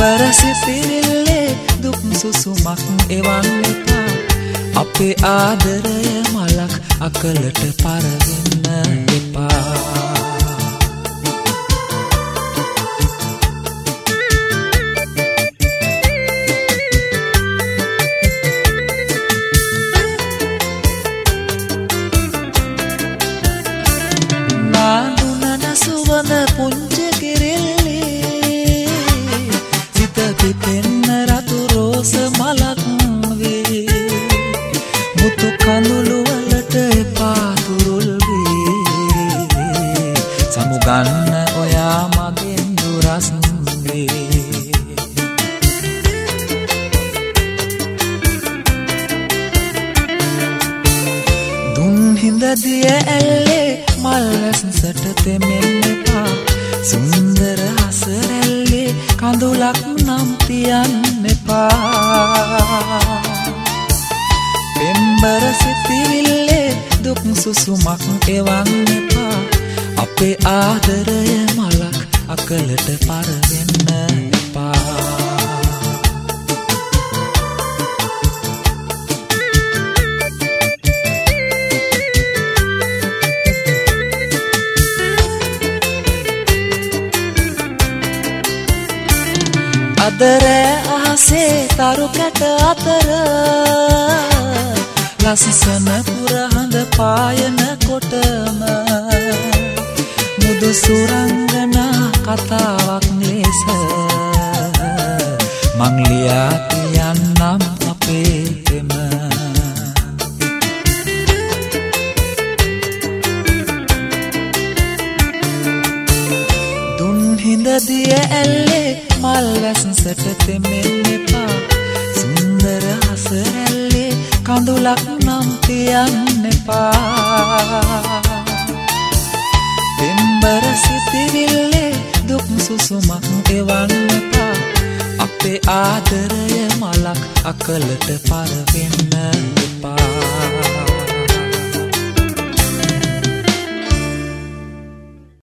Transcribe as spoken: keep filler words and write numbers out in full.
පෙම්බර සිතිවිල්ලේ දුක් සුසුමක් එවන්න එපා. අපේ ආදරය මලක් අකලට පරවෙන්න එපා. සුවඳ පුංචි කිරිල්ලේ සිත පිපෙන්න රතු රෝස මලක් වේ. මුතු කඳුළු වලට එපා තුරුල් වේ. සමුගන්න ඔයා මගෙන් දුරස් වේ. දුන් හිඳ දිය ඇල්ලේ මල් රැසට තෙමෙන්න එපා. සුන්දර හසරැල්ලේ කඳුලක් නම් තියන්න එපා. පෙම්බර සිතිවිල්ලේ දුක් සුසුමක් එවන්න එපා. අපේ ආදරය මලක් අකලට පරවෙන්න එපා. අදරෑ අහසේ තරු කැට අතර ලස්සන පුරහඳ පායන කොටම මුදු සුරංගනා කතාවක් ලෙස මං ලියා කියන්නම් අපේ තෙම. දුන් හිඳ දිය ඇල්ලේ මල් වැස්සට තෙමෙන්න එපා. සුන්දර හසරැල්ලේ කඳුලක් නම් තියන්න එපා. පෙම්බර සිතිවිල්ලේ දුක් සුසුමක් එවන්න එපා. අපේ ආදරය මලක් අකලට පරවෙන්න එපා.